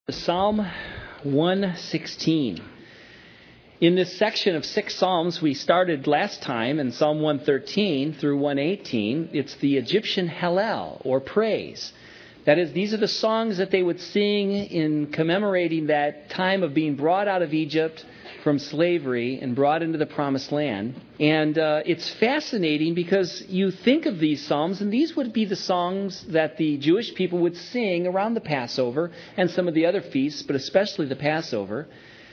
Psalm 116. In this section of 6 Psalms we started last time in Psalm 113 through 118, it's the Egyptian Hallel, or praise. That is, these are the songs that they would sing in commemorating that time of being brought out of Egypt from slavery and brought into the Promised Land. And it's fascinating because you think of these psalms, and these would be the songs that the Jewish people would sing around the Passover and some of the other feasts, but especially the Passover.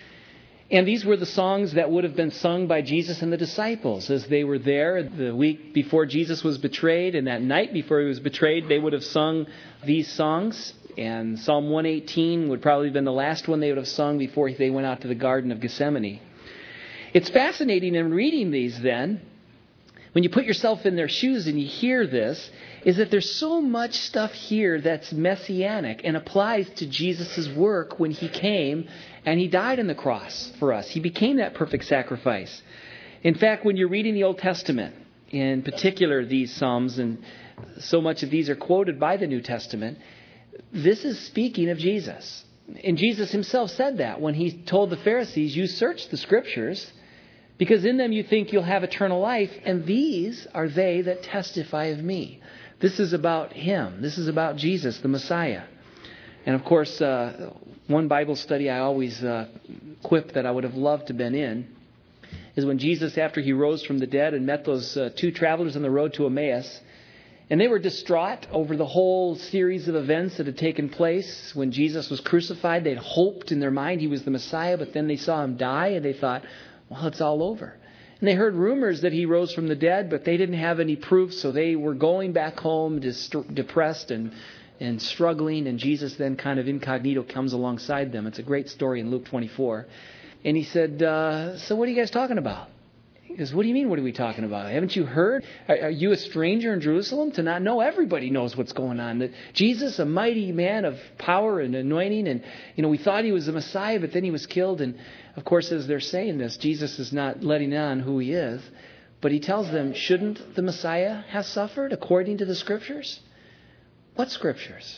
And these were the songs that would have been sung by Jesus and the disciples as they were there the week before Jesus was betrayed, and that night before he was betrayed, they would have sung these songs. And Psalm 118 would probably have been the last one they would have sung before they went out to the Garden of Gethsemane. It's fascinating in reading these then, when you put yourself in their shoes and you hear this, is that there's so much stuff here that's messianic and applies to Jesus' work when he came and he died on the cross for us. He became that perfect sacrifice. In fact, when you're reading the Old Testament, in particular these Psalms, and so much of these are quoted by the New Testament, this is speaking of Jesus. And Jesus himself said that when he told the Pharisees, you search the Scriptures because in them you think you'll have eternal life, and these are they that testify of me. This is about him. This is about Jesus, the Messiah. And of course, one Bible study I always quip that I would have loved to have been in is when Jesus, after he rose from the dead and met those 2 travelers on the road to Emmaus, and they were distraught over the whole series of events that had taken place when Jesus was crucified. They'd hoped in their mind he was the Messiah, but then they saw him die and they thought, well, it's all over. And they heard rumors that he rose from the dead, but they didn't have any proof, so they were going back home depressed and struggling, and Jesus then kind of incognito comes alongside them. It's a great story in Luke 24. And he said, so what are you guys talking about? He goes, what do you mean, what are we talking about? Haven't you heard? Are you a stranger in Jerusalem to not know? Everybody knows what's going on. That Jesus, a mighty man of power and anointing, and we thought he was the Messiah, but then he was killed. And of course, as they're saying this, Jesus is not letting on who he is, but he tells them, shouldn't the Messiah have suffered according to the Scriptures? What Scriptures?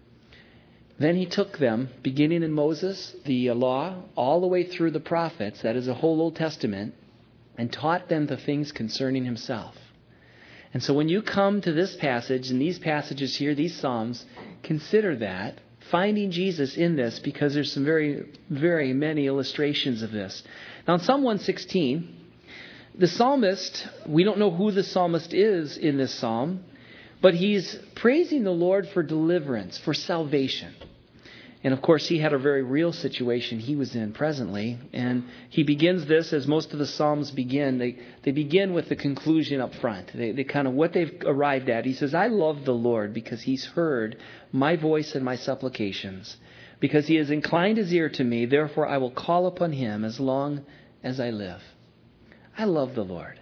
Then he took them, beginning in Moses, the law, all the way through the prophets, that is the whole Old Testament, and taught them the things concerning himself. And so when you come to this passage and these passages here, these Psalms, consider that, finding Jesus in this, because there's some very, very many illustrations of this. Now in Psalm 116, the psalmist, we don't know who the psalmist is in this psalm, but he's praising the Lord for deliverance, for salvation. And of course, he had a very real situation he was in presently. And he begins this, as most of the Psalms begin. They begin with the conclusion up front. They kind of what they've arrived at. He says, I love the Lord because he's heard my voice and my supplications. Because he has inclined his ear to me, therefore I will call upon him as long as I live. I love the Lord.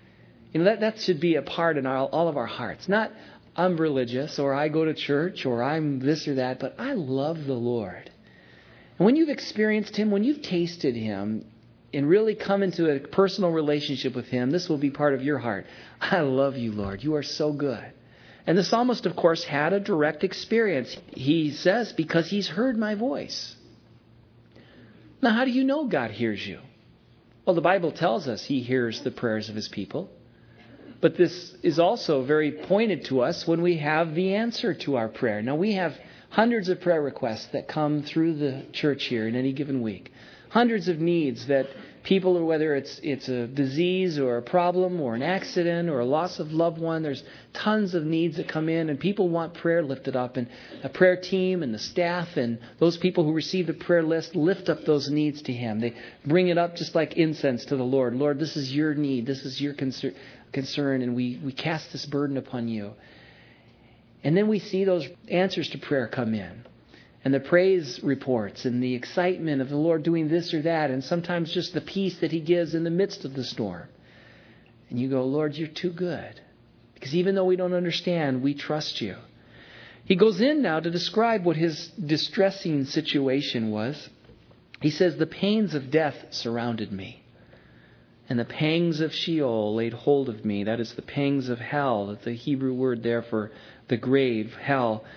That should be a part in all of our hearts. Not I'm religious, or I go to church, or I'm this or that, but I love the Lord. And when you've experienced him, when you've tasted him, and really come into a personal relationship with him, this will be part of your heart. I love you, Lord. You are so good. And the psalmist, of course, had a direct experience. He says, because he's heard my voice. Now, how do you know God hears you? Well, the Bible tells us he hears the prayers of his people. But this is also very pointed to us when we have the answer to our prayer. Now, we have hundreds of prayer requests that come through the church here in any given week. Hundreds of needs that people, whether it's a disease or a problem or an accident or a loss of loved one, there's tons of needs that come in, and people want prayer lifted up. And a prayer team and the staff and those people who receive the prayer list lift up those needs to him. They bring it up just like incense to the Lord. Lord, this is your need. This is your concern, and we cast this burden upon you. And then we see those answers to prayer come in, and the praise reports and the excitement of the Lord doing this or that, and sometimes just the peace that he gives in the midst of the storm. And you go, Lord, you're too good, because even though we don't understand, we trust you. He goes in now to describe what his distressing situation was. He says, the pains of death surrounded me, and the pangs of Sheol laid hold of me. That is the pangs of hell. That's the Hebrew word there for the grave, hell.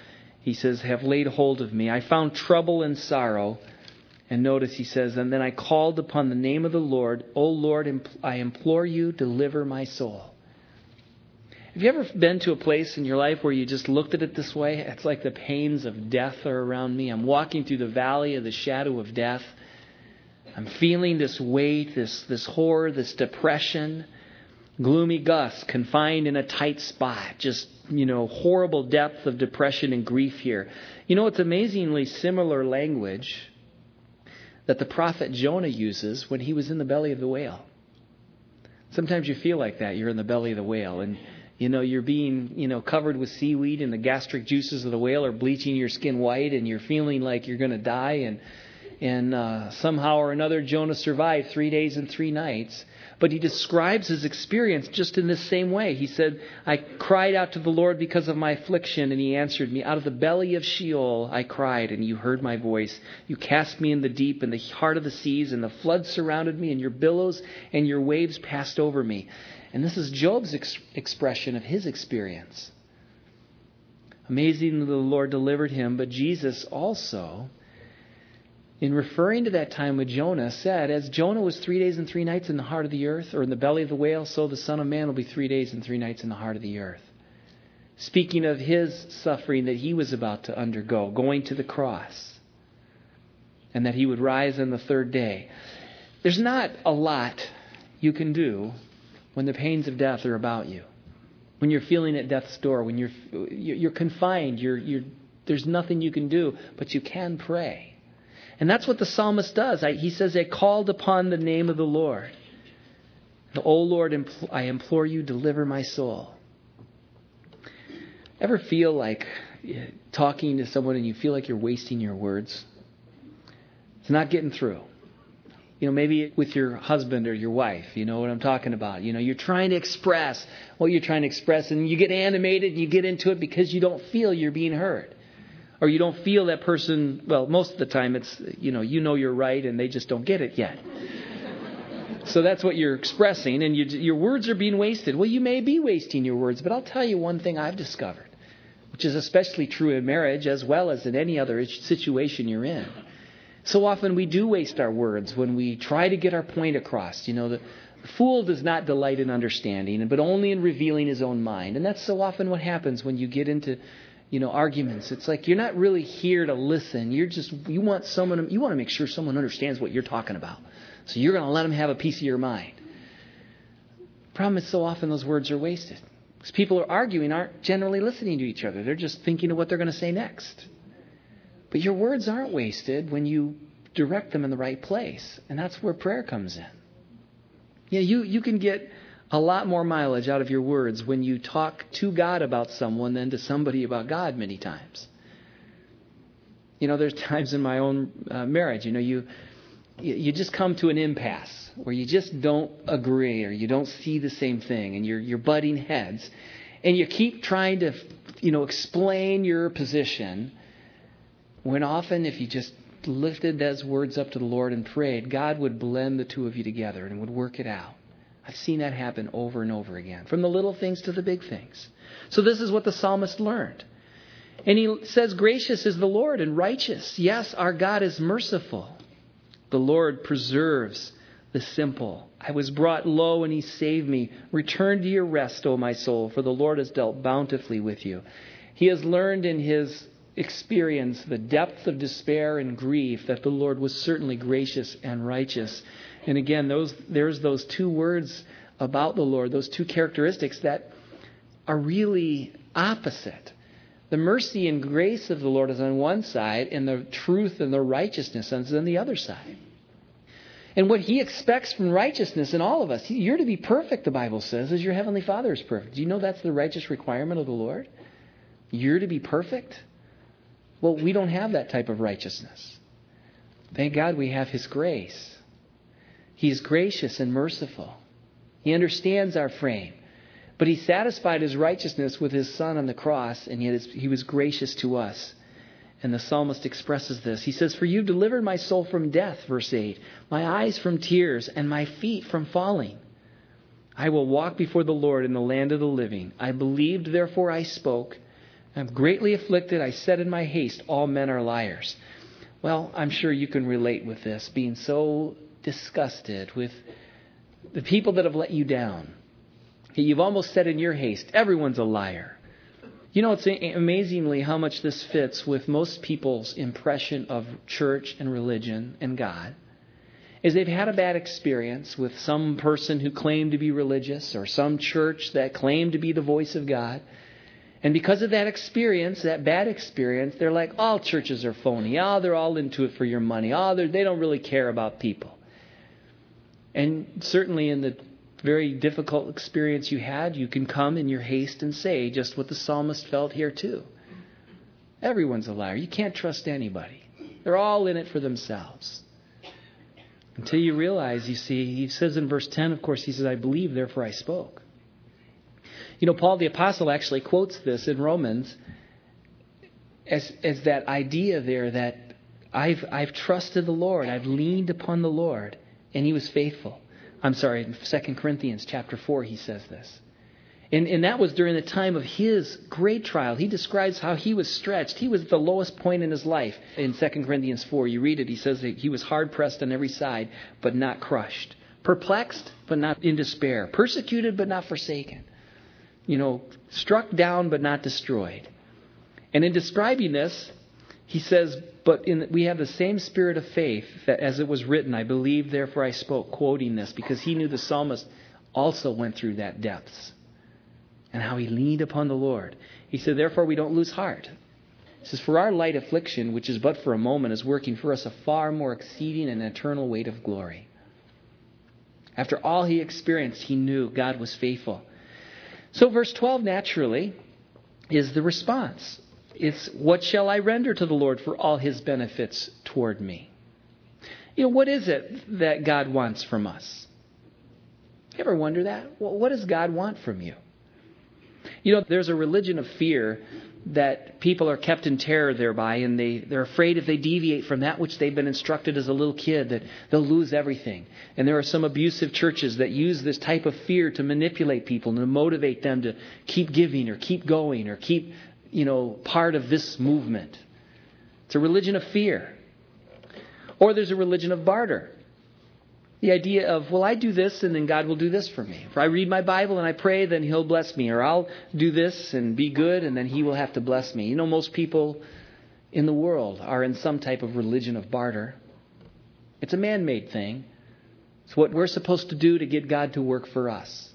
he says, have laid hold of me. I found trouble and sorrow. And notice he says, and then I called upon the name of the Lord. O Lord, I implore you, deliver my soul. Have you ever been to a place in your life where you just looked at it this way? It's like the pains of death are around me. I'm walking through the valley of the shadow of death. I'm feeling this weight, this horror, this depression. Gloomy gusts, confined in a tight spot. Just, horrible depth of depression and grief here. It's amazingly similar language that the prophet Jonah uses when he was in the belly of the whale. Sometimes you feel like that. You're in the belly of the whale and you're being, covered with seaweed and the gastric juices of the whale are bleaching your skin white and you're feeling like you're going to die. And somehow or another, Jonah survived 3 days and 3 nights. But he describes his experience just in this same way. He said, I cried out to the Lord because of my affliction, and he answered me. Out of the belly of Sheol I cried, and you heard my voice. You cast me in the deep, in the heart of the seas, and the flood surrounded me, and your billows and your waves passed over me. And this is Job's expression of his experience. Amazing that the Lord delivered him, but Jesus also, in referring to that time with Jonah, said, as Jonah was 3 days and 3 nights in the heart of the earth, or in the belly of the whale, so the Son of Man will be 3 days and 3 nights in the heart of the earth. Speaking of his suffering that he was about to undergo, going to the cross, and that he would rise on the 3rd day. There's not a lot you can do when the pains of death are about you. When you're feeling at death's door, when you're confined, there's nothing you can do, but you can pray. And that's what the psalmist does. He says, I called upon the name of the Lord. O Lord, I implore you, deliver my soul. Ever feel like talking to someone and you feel like you're wasting your words? It's not getting through. Maybe with your husband or your wife, you know what I'm talking about. You're trying to express what you're trying to express and you get animated and you get into it because you don't feel you're being heard. Or you don't feel that person, well, most of the time it's, you're right and they just don't get it yet. So that's what you're expressing and your words are being wasted. Well, you may be wasting your words, but I'll tell you one thing I've discovered, which is especially true in marriage as well as in any other situation you're in. So often we do waste our words when we try to get our point across. The fool does not delight in understanding, but only in revealing his own mind. And that's so often what happens when you get into, arguments. It's like you're not really here to listen. You want to make sure someone understands what you're talking about. So you're going to let them have a piece of your mind. The problem is so often those words are wasted. Because people are arguing aren't generally listening to each other. They're just thinking of what they're going to say next. But your words aren't wasted when you direct them in the right place. And that's where prayer comes in. You can get a lot more mileage out of your words when you talk to God about someone than to somebody about God many times. There's times in my own marriage, you just come to an impasse where you just don't agree or you don't see the same thing and you're butting heads. And you keep trying to, explain your position. When often if you just lifted those words up to the Lord and prayed, God would blend the two of you together and would work it out. I've seen that happen over and over again, from the little things to the big things. So this is what the psalmist learned. And he says, gracious is the Lord and righteous. Yes, our God is merciful. The Lord preserves the simple. I was brought low and he saved me. Return to your rest, O my soul, for the Lord has dealt bountifully with you. He has learned in his experience the depth of despair and grief that the Lord was certainly gracious and righteous. And again, there's those two words about the Lord, those two characteristics that are really opposite. The mercy and grace of the Lord is on one side, and the truth and the righteousness is on the other side. And what he expects from righteousness in all of us, you're to be perfect, the Bible says, as your heavenly Father is perfect. Do you know that's the righteous requirement of the Lord? You're to be perfect? Well, we don't have that type of righteousness. Thank God we have his grace. He's gracious and merciful. He understands our frame. But he satisfied his righteousness with his Son on the cross, and yet he was gracious to us. And the psalmist expresses this. He says, for you delivered my soul from death, verse 8, my eyes from tears, and my feet from falling. I will walk before the Lord in the land of the living. I believed, therefore I spoke. I'm greatly afflicted. I said in my haste, all men are liars. Well, I'm sure you can relate with this, being so disgusted with the people that have let you down. You've almost said in your haste, everyone's a liar. You know, it's amazingly how much this fits with most people's impression of church and religion and God. Is they've had a bad experience with some person who claimed to be religious or some church that claimed to be the voice of God. And because of that experience, that bad experience, they're like, all churches are phony. Oh, they're all into it for your money. Oh, they don't really care about people. And certainly in the very difficult experience you had, you can come in your haste and say just what the psalmist felt here too. Everyone's a liar. You can't trust anybody. They're all in it for themselves. Until you realize, you see, he says in verse 10, of course, he says, I believe, therefore I spoke. You know, Paul the Apostle actually quotes this in Romans as that idea there that I've trusted the Lord. I've leaned upon the Lord, and he was faithful. I'm sorry, in 2 Corinthians chapter 4, he says this. And that was during the time of his great trial. He describes how he was stretched. He was at the lowest point in his life. In 2 Corinthians 4, you read it, he says that he was hard-pressed on every side, but not crushed. Perplexed, but not in despair. Persecuted, but not forsaken. You know, struck down, but not destroyed. And in describing this, he says, we have the same spirit of faith that as it was written, I believe, therefore I spoke, quoting this, because he knew the psalmist also went through that depths and how he leaned upon the Lord. He said, therefore we don't lose heart. He says, for our light affliction, which is but for a moment, is working for us a far more exceeding and eternal weight of glory. After all he experienced, he knew God was faithful. So verse 12 naturally is the response. It's, what shall I render to the Lord for all his benefits toward me? You know, what is it that God wants from us? You ever wonder that? Well, what does God want from you? You know, there's a religion of fear that people are kept in terror thereby, and they're afraid if they deviate from that which they've been instructed as a little kid, that they'll lose everything. And there are some abusive churches that use this type of fear to manipulate people and to motivate them to keep giving or keep going or keep, part of this movement. It's a religion of fear. Or there's a religion of barter. The idea of, well, I do this and then God will do this for me. If I read my Bible and I pray, then he'll bless me. Or I'll do this and be good and then he will have to bless me. You know, most people in the world are in some type of religion of barter. It's a man-made thing. It's what we're supposed to do to get God to work for us.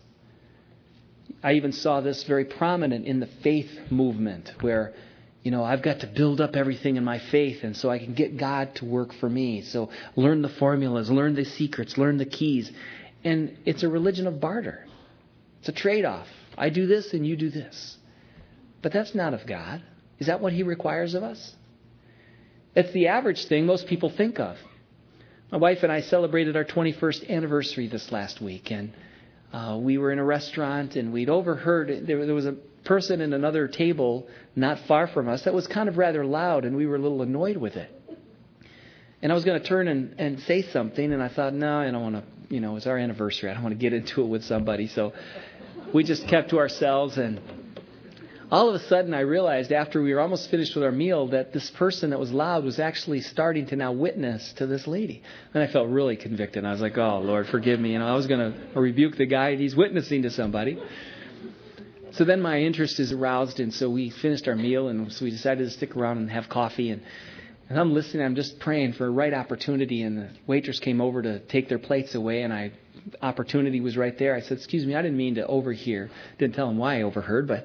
I even saw this very prominent in the faith movement where, I've got to build up everything in my faith and so I can get God to work for me. So learn the formulas, learn the secrets, learn the keys. And it's a religion of barter. It's a trade-off. I do this and you do this. But that's not of God. Is that what he requires of us? It's the average thing most people think of. My wife and I celebrated our 21st anniversary this last week. And we were in a restaurant and we'd overheard, there was a person in another table not far from us that was kind of rather loud, and we were a little annoyed with it. And I was going to turn and say something, and I thought, no, I don't want to, it's our anniversary. I don't want to get into it with somebody. So we just kept to ourselves, and all of a sudden I realized after we were almost finished with our meal that this person that was loud was actually starting to now witness to this lady. And I felt really convicted. I was like, oh, Lord, forgive me. I was going to rebuke the guy, and he's witnessing to somebody. So then my interest is aroused, and so we finished our meal, and so we decided to stick around and have coffee. And I'm listening. I'm just praying for a right opportunity, and the waitress came over to take their plates away, and opportunity was right there. I said, excuse me, I didn't mean to overhear. Didn't tell him why I overheard, but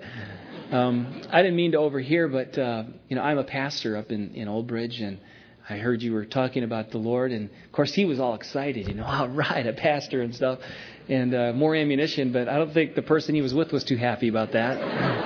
I didn't mean to overhear, but I'm a pastor up in Old Bridge, and I heard you were talking about the Lord. And of course he was all excited, all right, a pastor and stuff, and more ammunition, but I don't think the person he was with was too happy about that.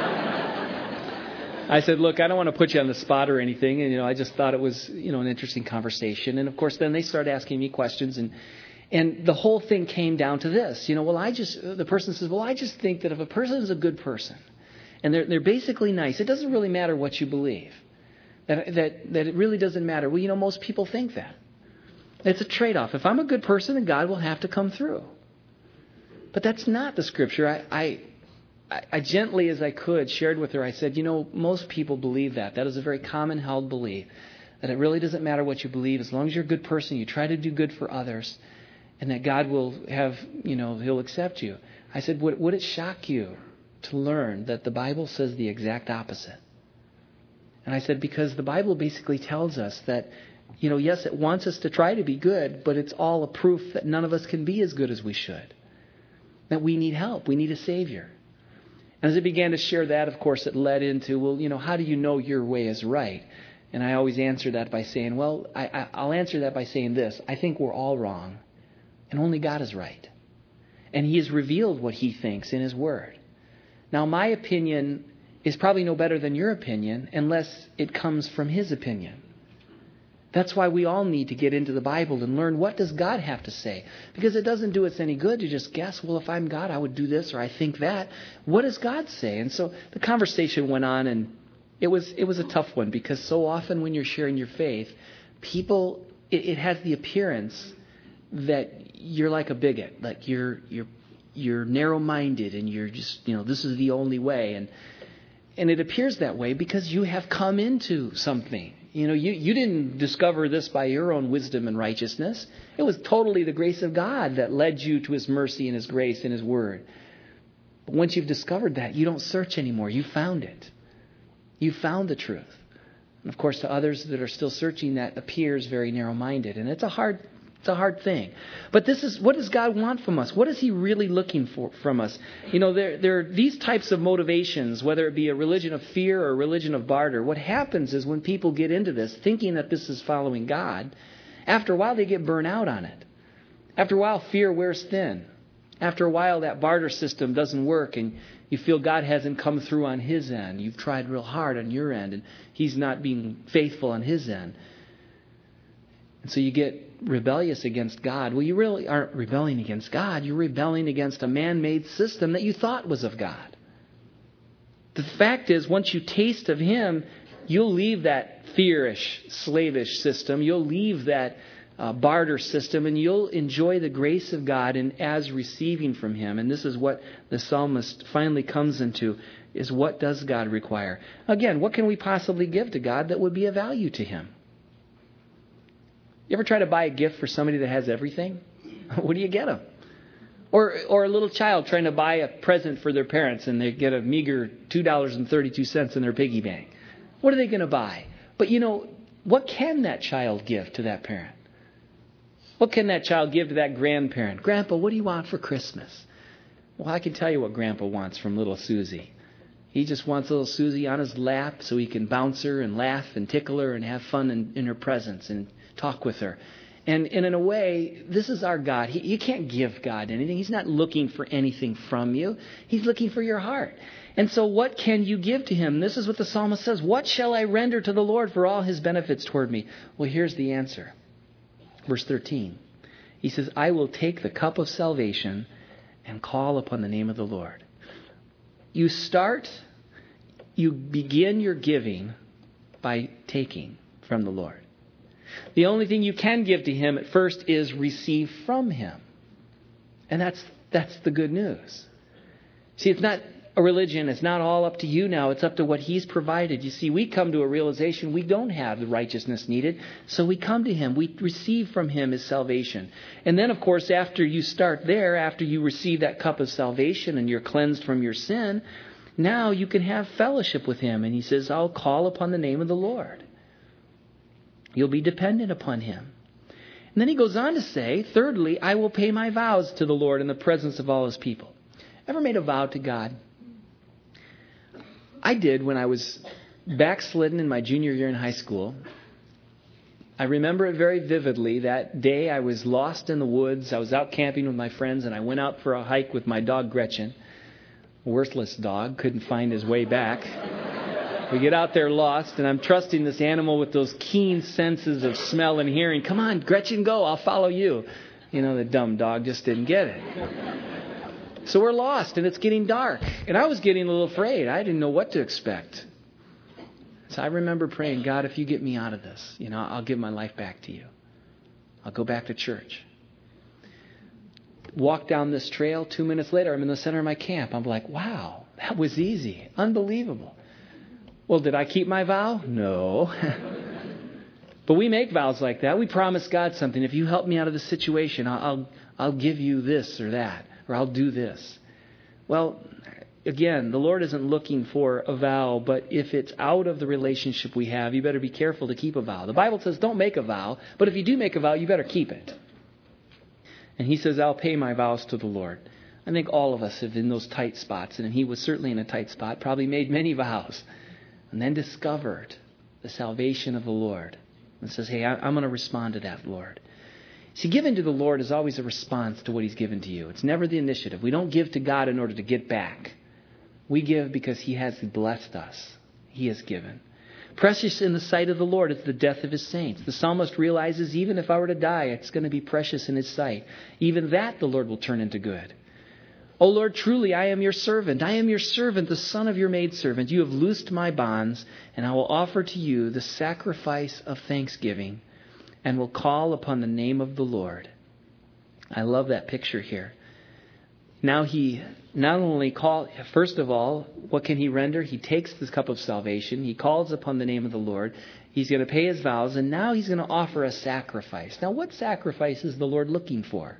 I said, look, I don't want to put you on the spot or anything, and I just thought it was an interesting conversation. And of course then they started asking me questions, and the whole thing came down to this, the person says, well, I just think that if a person is a good person and they're basically nice, it doesn't really matter what you believe. That it really doesn't matter. Well, most people think that. It's a trade-off. If I'm a good person, then God will have to come through. But that's not the Scripture. I gently as I could shared with her, I said, most people believe that. That is a very common held belief, that it really doesn't matter what you believe. As long as you're a good person, you try to do good for others, and that God will He'll accept you. I said, would it shock you to learn that the Bible says the exact opposite? And I said, because the Bible basically tells us that, yes, it wants us to try to be good, but it's all a proof that none of us can be as good as we should. That we need help. We need a Savior. As I began to share that, of course, it led into, how do you know your way is right? And I always answer that by saying, I'll answer that by saying this. I think we're all wrong, and only God is right. And He has revealed what He thinks in His Word. Now, my opinion is probably no better than your opinion unless it comes from His opinion. That's why we all need to get into the Bible and learn, what does God have to say? Because it doesn't do us any good to just guess, if I'm God, I would do this, or I think that. What does God say? And so the conversation went on, and it was a tough one, because so often when you're sharing your faith, people, it has the appearance that you're like a bigot, like you're narrow-minded, and you're just, this is the only way. And it appears that way because you have come into something. You didn't discover this by your own wisdom and righteousness. It was totally the grace of God that led you to His mercy and His grace and His Word. But once you've discovered that, you don't search anymore. You found it. You found the truth. And of course, to others that are still searching, that appears very narrow-minded. And it's a hard thing. But what does God want from us? What is He really looking for from us? There are these types of motivations, whether it be a religion of fear or a religion of barter. What happens is when people get into this, thinking that this is following God, after a while they get burnt out on it. After a while, fear wears thin. After a while, that barter system doesn't work, and you feel God hasn't come through on His end. You've tried real hard on your end, and He's not being faithful on His end. And so you get rebellious against God. Well, you really aren't rebelling against God. You're rebelling against a man-made system that you thought was of God. The fact is, once you taste of Him, you'll leave that fearish, slavish system. You'll leave that barter system, and you'll enjoy the grace of God and as receiving from Him. And this is what the psalmist finally comes into, is what does God require? Again, what can we possibly give to God that would be of value to Him? You ever try to buy a gift for somebody that has everything? What do you get them? Or a little child trying to buy a present for their parents, and they get a meager $2.32 in their piggy bank. What are they going to buy? But what can that child give to that parent? What can that child give to that grandparent? Grandpa, what do you want for Christmas? Well, I can tell you what Grandpa wants from little Susie. He just wants little Susie on his lap so he can bounce her and laugh and tickle her and have fun in her presence and talk with her. And in a way, this is our God. You can't give God anything. He's not looking for anything from you. He's looking for your heart. And so what can you give to Him? This is what the psalmist says. What shall I render to the Lord for all His benefits toward me? Well, here's the answer. Verse 13. He says, I will take the cup of salvation and call upon the name of the Lord. You begin your giving by taking from the Lord. The only thing you can give to Him at first is receive from Him. And that's the good news. See, it's not a religion. It's not all up to you now. It's up to what He's provided. You see, we come to a realization we don't have the righteousness needed. So we come to Him. We receive from Him His salvation. And then, of course, after you start there, after you receive that cup of salvation and you're cleansed from your sin, now you can have fellowship with Him. And He says, I'll call upon the name of the Lord. You'll be dependent upon Him. And then He goes on to say, thirdly, I will pay my vows to the Lord in the presence of all His people. Ever made a vow to God? I did when I was backslidden in my junior year in high school. I remember it very vividly. That day I was lost in the woods. I was out camping with my friends, and I went out for a hike with my dog Gretchen. A worthless dog, couldn't find his way back. We get out there lost, and I'm trusting this animal with those keen senses of smell and hearing. Come on, Gretchen, go. I'll follow you. The dumb dog just didn't get it. So we're lost, and it's getting dark. And I was getting a little afraid. I didn't know what to expect. So I remember praying, God, if you get me out of this, I'll give my life back to you. I'll go back to church. Walk down this trail. 2 minutes later, I'm in the center of my camp. I'm like, wow, That was easy. Unbelievable. Well, did I keep my vow? No. But we make vows like that. We promise God something. If you help me out of the situation, I'll give you this or that, or I'll do this. Well, again, the Lord isn't looking for a vow, but if it's out of the relationship we have, you better be careful to keep a vow. The Bible says don't make a vow, but if you do make a vow, you better keep it. And he says, I'll pay my vows to the Lord. I think all of us have in those tight spots, and he was certainly in a tight spot, probably made many vows, and then discovered the salvation of the Lord. And says, hey, I'm going to respond to that, Lord. See, giving to the Lord is always a response to what he's given to you. It's never the initiative. We don't give to God in order to get back. We give because he has blessed us. He has given. Precious in the sight of the Lord is the death of his saints. The psalmist realizes even if I were to die, it's going to be precious in his sight. Even that the Lord will turn into good. O Lord, truly I am your servant. I am your servant, the son of your maidservant. You have loosed my bonds, and I will offer to you the sacrifice of thanksgiving, and will call upon the name of the Lord. I love that picture here. Now he not only first of all, what can he render? He takes this cup of salvation. He calls upon the name of the Lord. He's going to pay his vows, and now he's going to offer a sacrifice. Now, what sacrifice is the Lord looking for?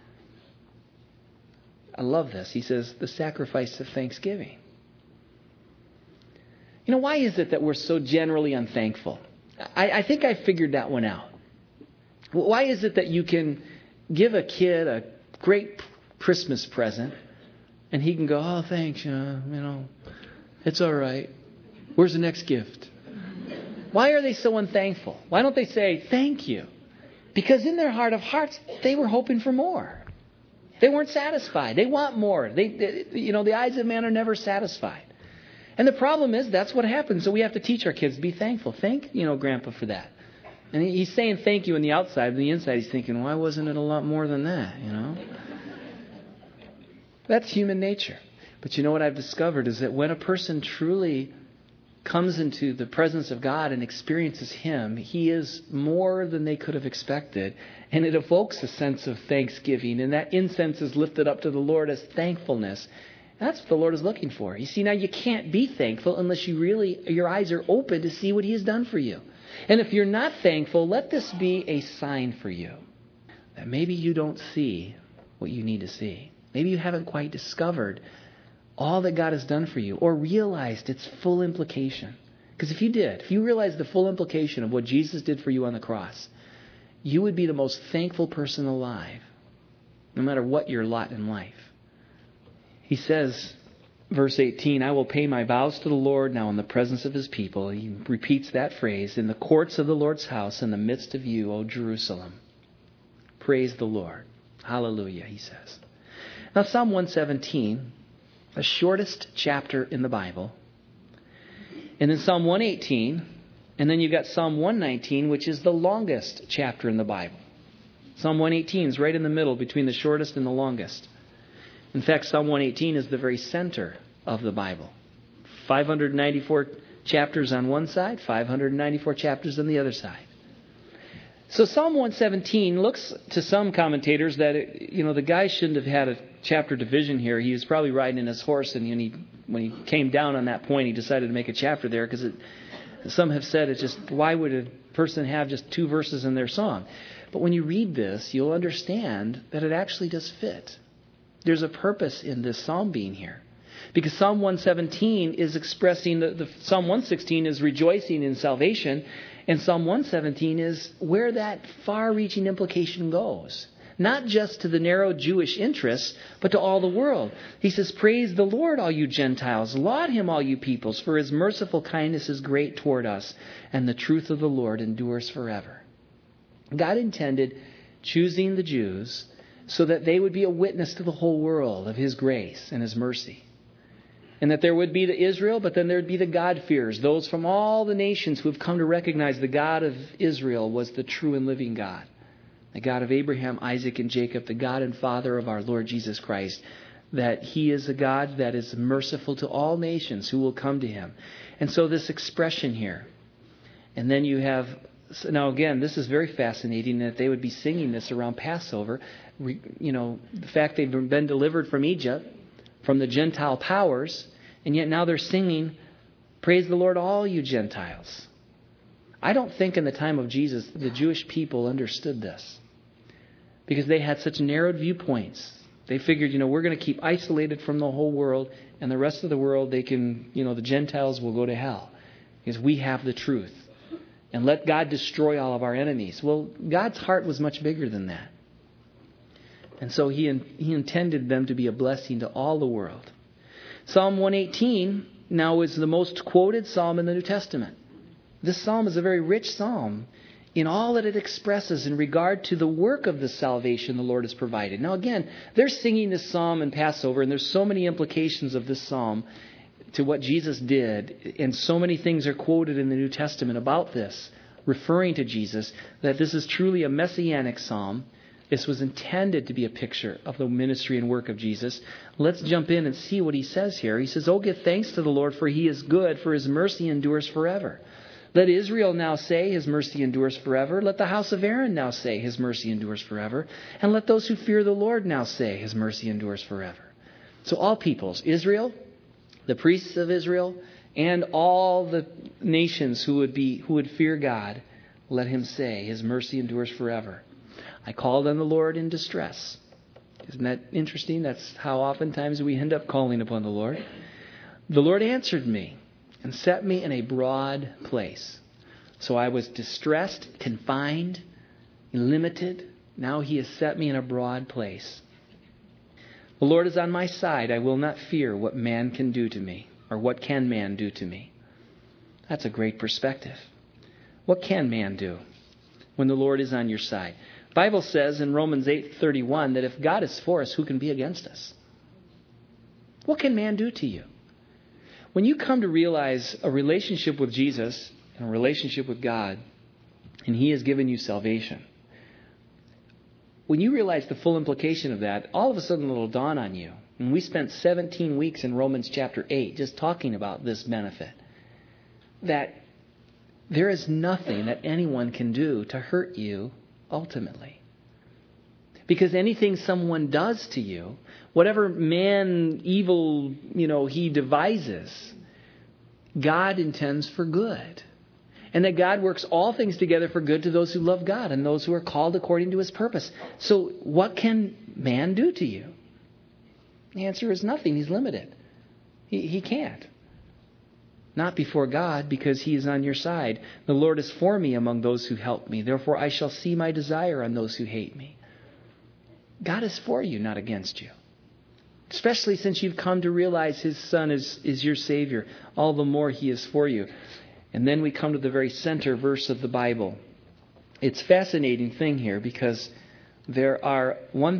I love this. He says, the sacrifice of thanksgiving. You know, why is it that we're so generally unthankful? I think I figured that one out. Why is it that you can give a kid a great Christmas present and he can go, oh, thanks, it's all right. Where's the next gift? Why are they so unthankful? Why don't they say, thank you? Because in their heart of hearts, they were hoping for more. They weren't satisfied. They want more. The eyes of man are never satisfied. And the problem is that's what happens. So we have to teach our kids, be thankful. Thank, Grandpa for that. And he's saying thank you on the outside. On the inside, he's thinking, why wasn't it a lot more than that, That's human nature. But you know what I've discovered is that when a person truly comes into the presence of God and experiences him, he is more than they could have expected. And it evokes a sense of thanksgiving. And that incense is lifted up to the Lord as thankfulness. And that's what the Lord is looking for. You see, now you can't be thankful unless your eyes are open to see what he has done for you. And if you're not thankful, let this be a sign for you that maybe you don't see what you need to see. Maybe you haven't quite discovered all that God has done for you, or realized its full implication. Because if you realized the full implication of what Jesus did for you on the cross, you would be the most thankful person alive, no matter what your lot in life. He says, verse 18, I will pay my vows to the Lord now in the presence of his people. He repeats that phrase, in the courts of the Lord's house, in the midst of you, O Jerusalem. Praise the Lord. Hallelujah, he says. Now, Psalm 117, the shortest chapter in the Bible. And then Psalm 118. And then you've got Psalm 119, which is the longest chapter in the Bible. Psalm 118 is right in the middle between the shortest and the longest. In fact, Psalm 118 is the very center of the Bible. 594 chapters on one side, 594 chapters on the other side. So Psalm 117 looks to some commentators that, the guy shouldn't have had a chapter division here. He was probably riding his horse, and when he came down on that point, he decided to make a chapter there because some have said it's just, why would a person have just 2 verses in their song? But when you read this, you'll understand that it actually does fit. There's a purpose in this psalm being here. Because Psalm 117 is expressing, Psalm 116 is rejoicing in salvation, and Psalm 117 is where that far-reaching implication goes. Not just to the narrow Jewish interests, but to all the world. He says, praise the Lord, all you Gentiles. Laud him, all you peoples, for his merciful kindness is great toward us, and the truth of the Lord endures forever. God intended choosing the Jews so that they would be a witness to the whole world of his grace and his mercy. And that there would be the Israel, but then there would be the God-fearers, those from all the nations who have come to recognize the God of Israel was the true and living God. The God of Abraham, Isaac, and Jacob, the God and Father of our Lord Jesus Christ. That he is a God that is merciful to all nations who will come to him. And so this expression here. And then you have, now again, this is very fascinating that they would be singing this around Passover. The fact they've been delivered from Egypt, from the Gentile powers, And yet now they're singing, "Praise the Lord, all you Gentiles." I don't think in the time of Jesus the Jewish people understood this, because they had such narrowed viewpoints. They figured, we're going to keep isolated from the whole world, and the rest of the world, they can, the Gentiles will go to hell because we have the truth. And let God destroy all of our enemies. Well, God's heart was much bigger than that. And so he intended them to be a blessing to all the world. Psalm 118 now is the most quoted psalm in the New Testament. This psalm is a very rich psalm in all that it expresses in regard to the work of the salvation the Lord has provided. Now again, they're singing this psalm in Passover, and there's so many implications of this psalm to what Jesus did, and so many things are quoted in the New Testament about this, referring to Jesus, that this is truly a messianic psalm. This was intended to be a picture of the ministry and work of Jesus. Let's jump in and see what he says here. He says, "Oh, give thanks to the Lord, for he is good, for his mercy endures forever. Let Israel now say, his mercy endures forever. Let the house of Aaron now say, his mercy endures forever. And let those who fear the Lord now say, his mercy endures forever." So all peoples, Israel, the priests of Israel, and all the nations who would fear God, let him say, his mercy endures forever. "I called on the Lord in distress." Isn't that interesting? That's how oftentimes we end up calling upon the Lord. "The Lord answered me and set me in a broad place." So I was distressed, confined, limited. Now he has set me in a broad place. "The Lord is on my side. I will not fear what man can do to me," or what can man do to me. That's a great perspective. What can man do when the Lord is on your side? The Bible says in Romans 8:31 that if God is for us, who can be against us? What can man do to you? When you come to realize a relationship with Jesus and a relationship with God, and he has given you salvation, when you realize the full implication of that, all of a sudden it'll dawn on you. And we spent 17 weeks in Romans chapter 8 just talking about this benefit, that there is nothing that anyone can do to hurt you ultimately. Because anything someone does to you, whatever man evil, he devises, God intends for good. And that God works all things together for good to those who love God and those who are called according to his purpose. So what can man do to you? The answer is nothing. He's limited. He can't. Not before God, because he is on your side. "The Lord is for me among those who help me. Therefore I shall see my desire on those who hate me." God is for you, not against you. Especially since you've come to realize his Son is your Savior. All the more he is for you. And then we come to the very center verse of the Bible. It's a fascinating thing here because there are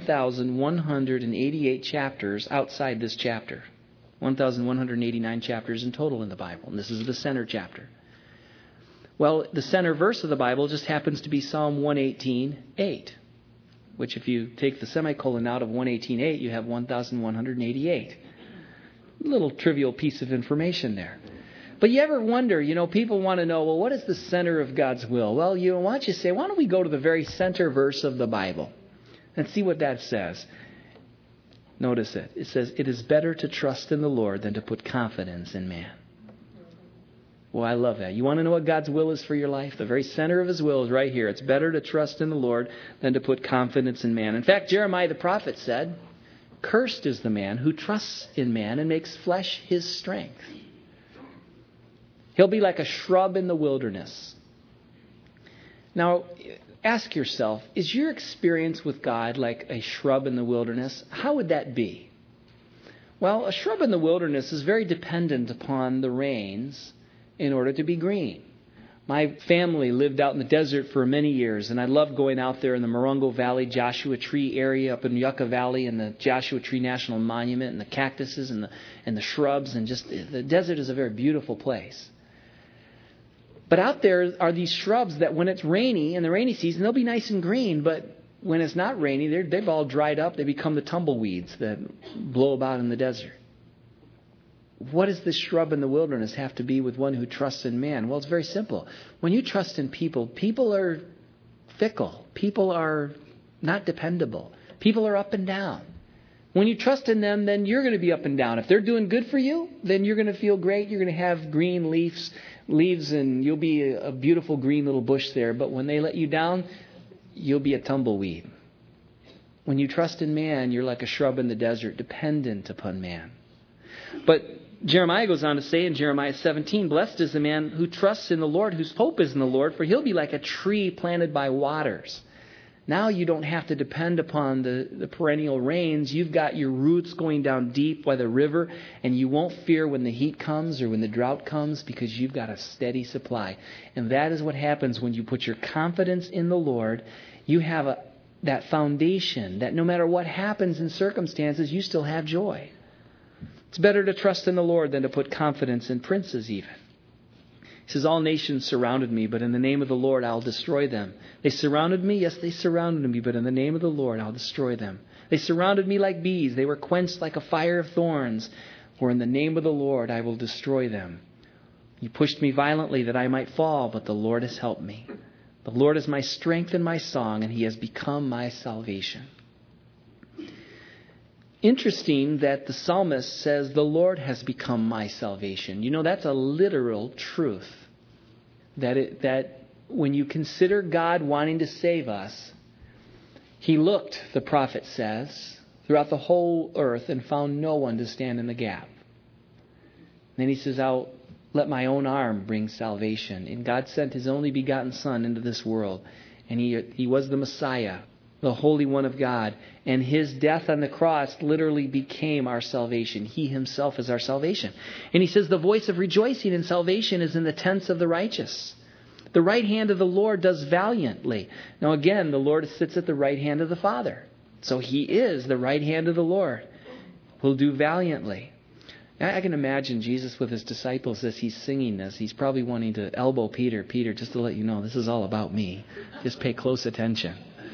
1,188 chapters outside this chapter. 1,189 chapters in total in the Bible. And this is the center chapter. Well, the center verse of the Bible just happens to be Psalm 118:8. Which if you take the semicolon out of 118:8, you have 1,188. A little trivial piece of information there. But you ever wonder, people want to know, well, what is the center of God's will? Well, why don't you say, why don't we go to the very center verse of the Bible and see what that says? Notice it. It says, "It is better to trust in the Lord than to put confidence in man." Well, I love that. You want to know what God's will is for your life? The very center of his will is right here. It's better to trust in the Lord than to put confidence in man. In fact, Jeremiah the prophet said, "Cursed is the man who trusts in man and makes flesh his strength. He'll be like a shrub in the wilderness." Now, ask yourself, is your experience with God like a shrub in the wilderness? How would that be? Well, a shrub in the wilderness is very dependent upon the rains in order to be green. My family lived out in the desert for many years, and I loved going out there in the Morongo Valley, Joshua Tree area up in Yucca Valley, and the Joshua Tree National Monument, and the cactuses and the shrubs, and just the desert is a very beautiful place. But out there are these shrubs that when it's rainy, in the rainy season, they'll be nice and green, but when it's not rainy, they've all dried up. They become the tumbleweeds that blow about in the desert. What does this shrub in the wilderness have to be with one who trusts in man? Well, it's very simple. When you trust in people, people are fickle. People are not dependable. People are up and down. When you trust in them, then you're going to be up and down. If they're doing good for you, then you're going to feel great. You're going to have green leaves, and you'll be a beautiful green little bush there. But when they let you down, you'll be a tumbleweed. When you trust in man, you're like a shrub in the desert, dependent upon man. But Jeremiah goes on to say in Jeremiah 17, blessed is the man who trusts in the Lord, whose hope is in the Lord, for he'll be like a tree planted by waters. Now you don't have to depend upon the perennial rains. You've got your roots going down deep by the river, and you won't fear when the heat comes or when the drought comes because you've got a steady supply. And that is what happens when you put your confidence in the Lord. You have that foundation that no matter what happens in circumstances, you still have joy. It's better to trust in the Lord than to put confidence in princes even. He says, all nations surrounded me, but in the name of the Lord I'll destroy them. They surrounded me, yes, they surrounded me, but in the name of the Lord I'll destroy them. They surrounded me like bees. They were quenched like a fire of thorns. For in the name of the Lord I will destroy them. You pushed me violently that I might fall, but the Lord has helped me. The Lord is my strength and my song, and he has become my salvation. Interesting that the psalmist says, the Lord has become my salvation. You know, that's a literal truth. That when you consider God wanting to save us, he looked, the prophet says, throughout the whole earth and found no one to stand in the gap. And then he says, I'll let my own arm bring salvation. And God sent his only begotten Son into this world. And he was the Messiah, the Holy One of God. And his death on the cross literally became our salvation. He himself is our salvation. And he says the voice of rejoicing in salvation is in the tents of the righteous. The right hand of the Lord does valiantly. Now again, the Lord sits at the right hand of the Father. So he is the right hand of the Lord. Will do valiantly. I can imagine Jesus with his disciples as he's singing this. He's probably wanting to elbow Peter. Peter, just to let you know, this is all about me. Just pay close attention.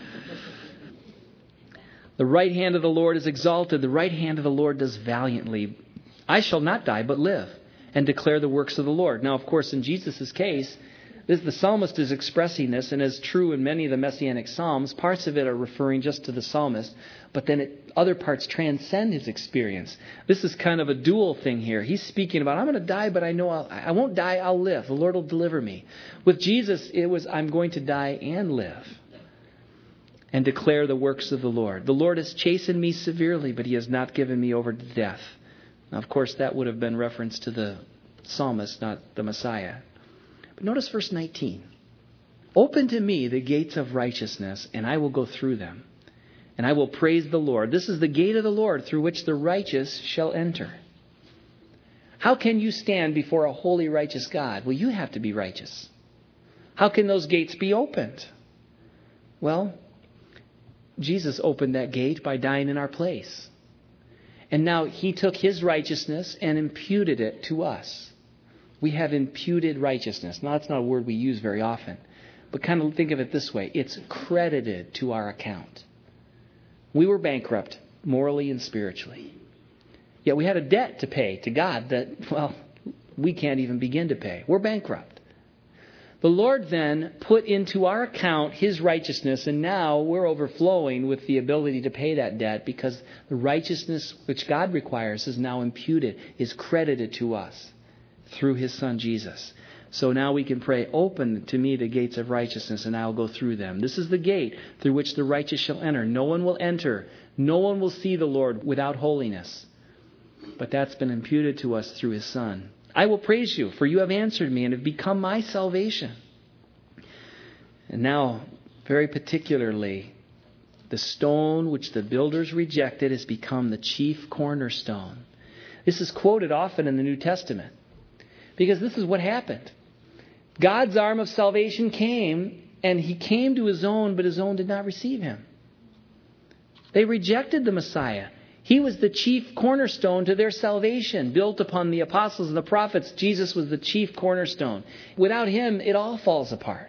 The right hand of the Lord is exalted. The right hand of the Lord does valiantly. I shall not die, but live and declare the works of the Lord. Now, of course, in Jesus' case, the psalmist is expressing this, and as true in many of the Messianic Psalms, parts of it are referring just to the psalmist, but then other parts transcend his experience. This is kind of a dual thing here. He's speaking about, I'm going to die, but I know I won't die, I'll live. The Lord will deliver me. With Jesus, it was, I'm going to die and live and declare the works of the Lord. The Lord has chastened me severely, but he has not given me over to death. Now, of course, that would have been reference to the psalmist, not the Messiah. But notice verse 19. Open to me the gates of righteousness, and I will go through them. And I will praise the Lord. This is the gate of the Lord through which the righteous shall enter. How can you stand before a holy, righteous God? Well, you have to be righteous. How can those gates be opened? Well, Jesus opened that gate by dying in our place. And now he took his righteousness and imputed it to us. We have imputed righteousness. Now, that's not a word we use very often. But kind of think of it this way. It's credited to our account. We were bankrupt, morally and spiritually. Yet we had a debt to pay to God that, well, we can't even begin to pay. We're bankrupt. The Lord then put into our account his righteousness, and now we're overflowing with the ability to pay that debt because the righteousness which God requires is now imputed, is credited to us through his Son Jesus. So now we can pray, open to me the gates of righteousness, and I'll go through them. This is the gate through which the righteous shall enter. No one will enter. No one will see the Lord without holiness. But that's been imputed to us through his Son. I will praise you, for you have answered me and have become my salvation. And now, very particularly, the stone which the builders rejected has become the chief cornerstone. This is quoted often in the New Testament. Because this is what happened. God's arm of salvation came, and he came to his own, but his own did not receive him. They rejected the Messiah. He was the chief cornerstone to their salvation, built upon the apostles and the prophets. Jesus was the chief cornerstone. Without him, it all falls apart.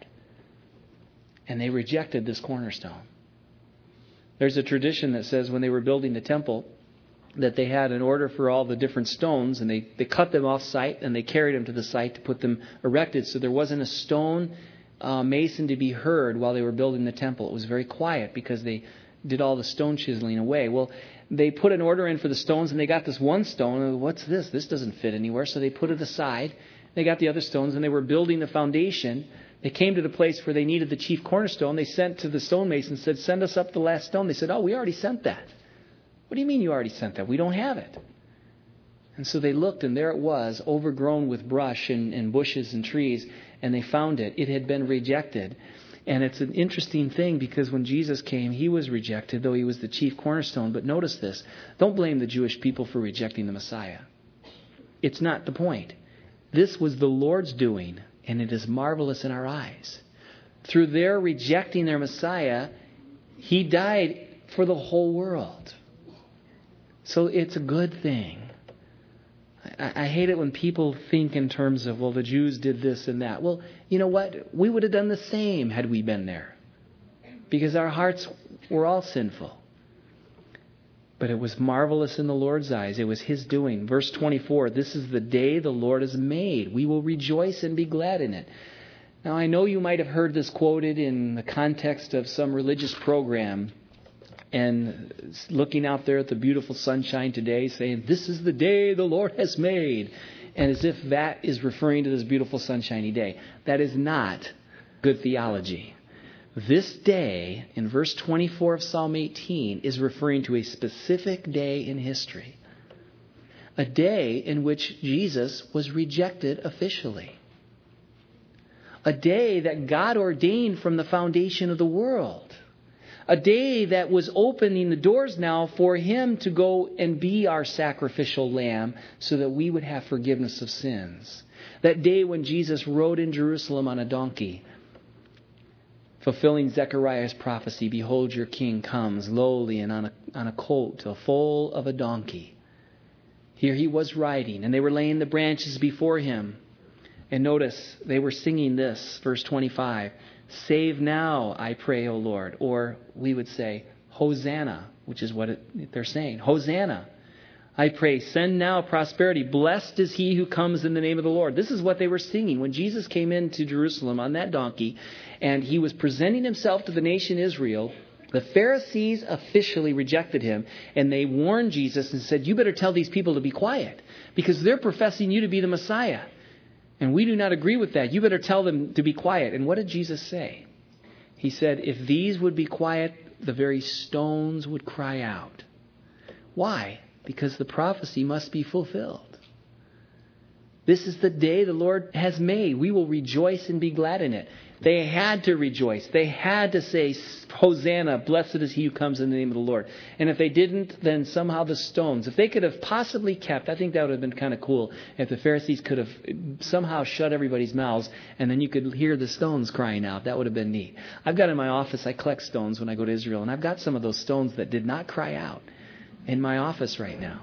And they rejected this cornerstone. There's a tradition that says when they were building the temple, that they had an order for all the different stones, and they cut them off site, and they carried them to the site to put them erected. So there wasn't a stone mason to be heard while they were building the temple. It was very quiet because they did all the stone chiseling away. Well, they put an order in for the stones, and they got this one stone. What's this? This doesn't fit anywhere. So they put it aside. They got the other stones, and they were building the foundation. They came to the place where they needed the chief cornerstone. They sent to the stonemason and said, send us up the last stone. They said, oh, we already sent that. What do you mean you already sent that? We don't have it. And so they looked, and there it was, overgrown with brush and bushes and trees, and they found it. It had been rejected. And it's an interesting thing because when Jesus came, he was rejected, though he was the chief cornerstone. But notice this. Don't blame the Jewish people for rejecting the Messiah. It's not the point. This was the Lord's doing, and it is marvelous in our eyes. Through their rejecting their Messiah, he died for the whole world. So it's a good thing. I hate it when people think in terms of, well, the Jews did this and that. Well, you know what? We would have done the same had we been there. Because our hearts were all sinful. But it was marvelous in the Lord's eyes. It was his doing. Verse 24, this is the day the Lord has made. We will rejoice and be glad in it. Now, I know you might have heard this quoted in the context of some religious program. And looking out there at the beautiful sunshine today, saying, this is the day the Lord has made. And as if that is referring to this beautiful sunshiny day. That is not good theology. This day, in verse 24 of Psalm 18, is referring to a specific day in history. A day in which Jesus was rejected officially. A day that God ordained from the foundation of the world. A day that was opening the doors now for him to go and be our sacrificial lamb so that we would have forgiveness of sins. That day when Jesus rode in Jerusalem on a donkey, fulfilling Zechariah's prophecy, behold, your king comes lowly and on a colt, a foal of a donkey. Here he was riding, and they were laying the branches before him. And notice, they were singing this, verse 25. Save now, I pray, O Lord. Or we would say, Hosanna, which is what they're saying. Hosanna, I pray, send now prosperity. Blessed is he who comes in the name of the Lord. This is what they were singing when Jesus came into Jerusalem on that donkey, and he was presenting himself to the nation Israel. The Pharisees officially rejected him, and they warned Jesus and said, you better tell these people to be quiet, because they're professing you to be the Messiah. And we do not agree with that. You better tell them to be quiet. And what did Jesus say? He said, if these would be quiet, the very stones would cry out. Why? Because the prophecy must be fulfilled. This is the day the Lord has made. We will rejoice and be glad in it. They had to rejoice. They had to say, Hosanna, blessed is he who comes in the name of the Lord. And if they didn't, then somehow the stones, if they could have possibly kept, I think that would have been kind of cool, if the Pharisees could have somehow shut everybody's mouths, and then you could hear the stones crying out. That would have been neat. I've got in my office, I collect stones when I go to Israel, and I've got some of those stones that did not cry out in my office right now.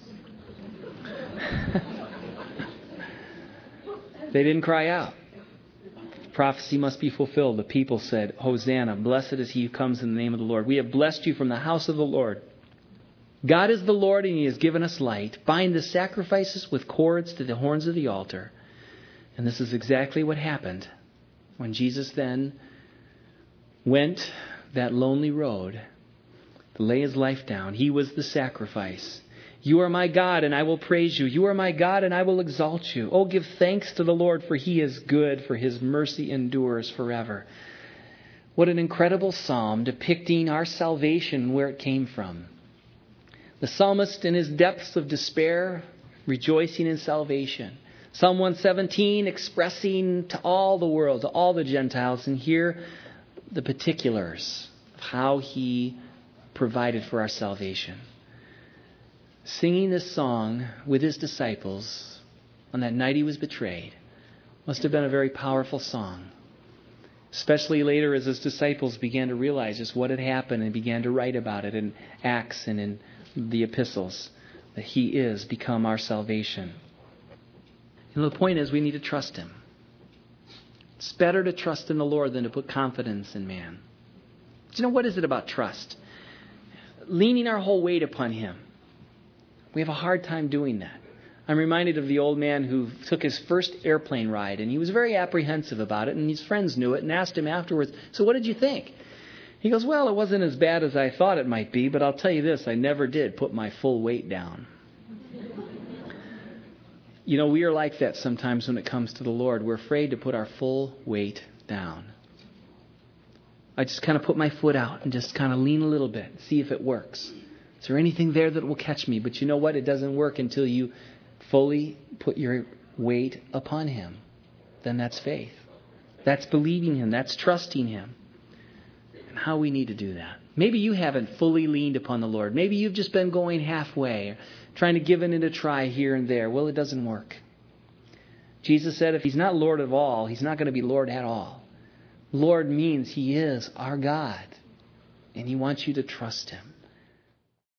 They didn't cry out. Prophecy must be fulfilled. The people said, Hosanna, blessed is he who comes in the name of the Lord. We have blessed you from the house of the Lord. God is the Lord, and he has given us light. Bind the sacrifices with cords to the horns of the altar. And this is exactly what happened when Jesus then went that lonely road to lay his life down. He was the sacrifice. You are my God, and I will praise you. You are my God, and I will exalt you. Oh, give thanks to the Lord, for he is good, for his mercy endures forever. What an incredible psalm depicting our salvation and where it came from. The psalmist in his depths of despair, rejoicing in salvation. Psalm 117 expressing to all the world, to all the Gentiles, and here the particulars of how he provided for our salvation. Singing this song with his disciples on that night he was betrayed must have been a very powerful song. Especially later as his disciples began to realize just what had happened and began to write about it in Acts and in the epistles, that he is become our salvation. And the point is, we need to trust him. It's better to trust in the Lord than to put confidence in man. Do you know, what is it about trust? Leaning our whole weight upon him. We have a hard time doing that. I'm reminded of the old man who took his first airplane ride, and he was very apprehensive about it, and his friends knew it and asked him afterwards, so what did you think? He goes, well, it wasn't as bad as I thought it might be, but I'll tell you this, I never did put my full weight down. You know, we are like that sometimes when it comes to the Lord. We're afraid to put our full weight down. I just kind of put my foot out and just kind of lean a little bit, see if it works. Is there anything there that will catch me? But you know what? It doesn't work until you fully put your weight upon Him. Then that's faith. That's believing Him. That's trusting Him. And how we need to do that. Maybe you haven't fully leaned upon the Lord. Maybe you've just been going halfway, trying to give it a try here and there. Well, it doesn't work. Jesus said if He's not Lord of all, He's not going to be Lord at all. Lord means He is our God. And He wants you to trust Him.